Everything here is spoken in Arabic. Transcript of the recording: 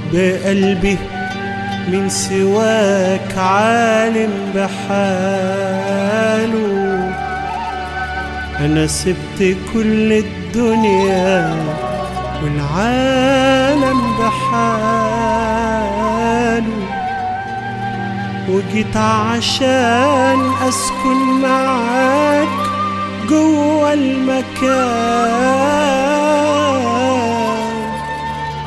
بقلبي من سواك عالم بحاله. أنا سبت كل الدنيا والعالم بحاله، وجيت عشان أسكن معاك جوا المكان.